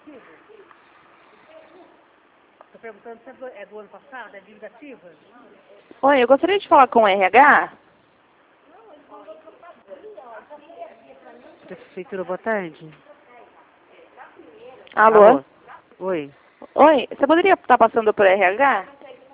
Estou perguntando se é do ano passado, é dívida ativa? Oi, eu gostaria de falar com o RH. Prefeitura, boa tarde. Alô? Alô? Oi. Oi, você poderia estar passando por RH?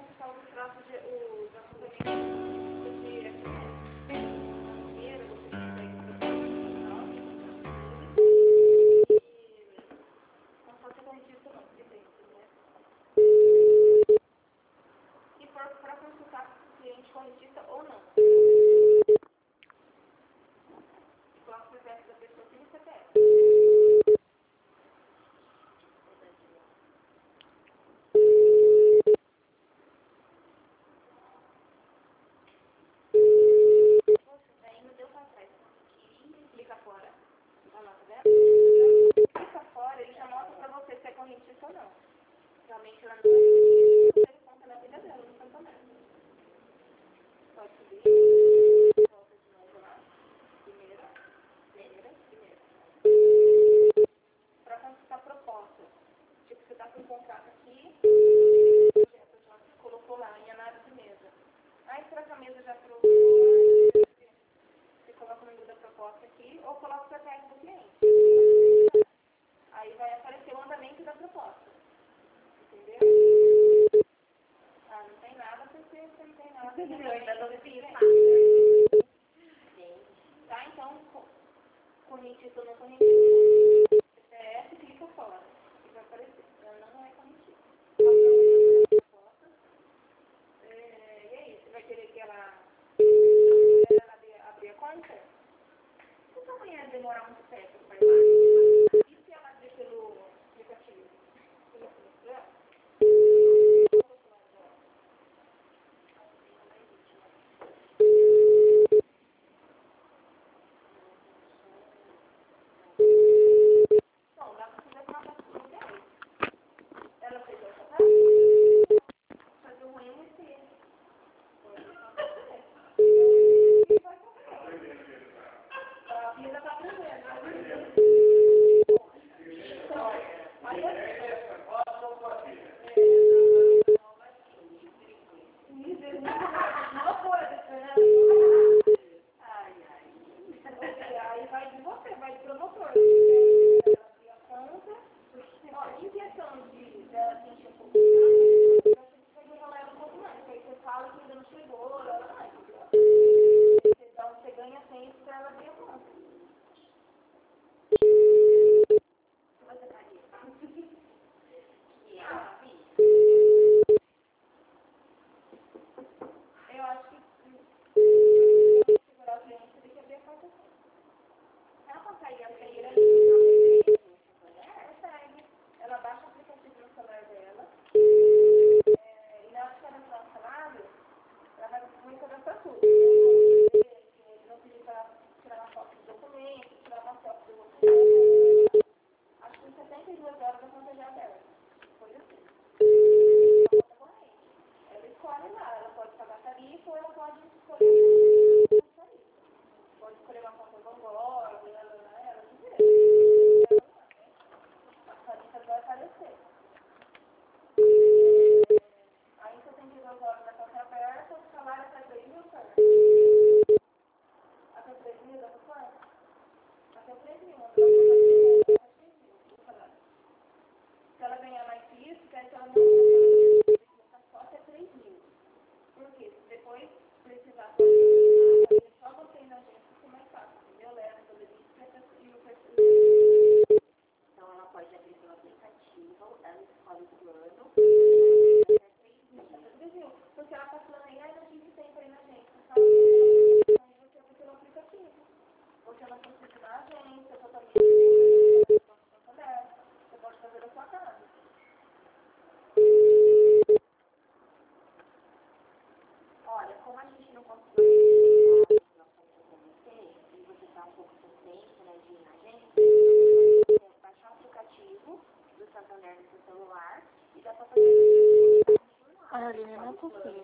Arline, não é possível.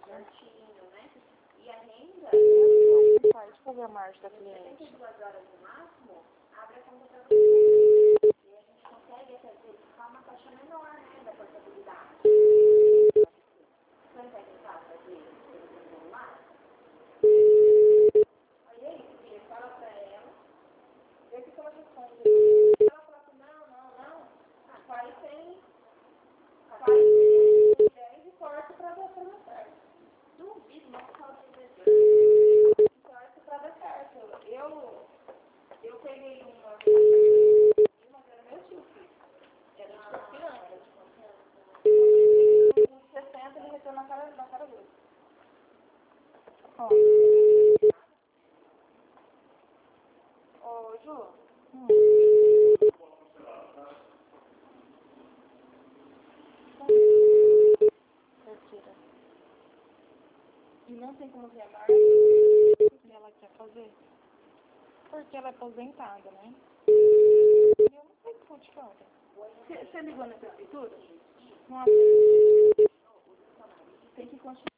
Pode fazer a marcha da cliente. não tem como ver a marca. E ela quer fazer. Porque ela é aposentada, né? Eu não sei como te conta. Você ligou na prefeitura? Nossa. Tem que continuar.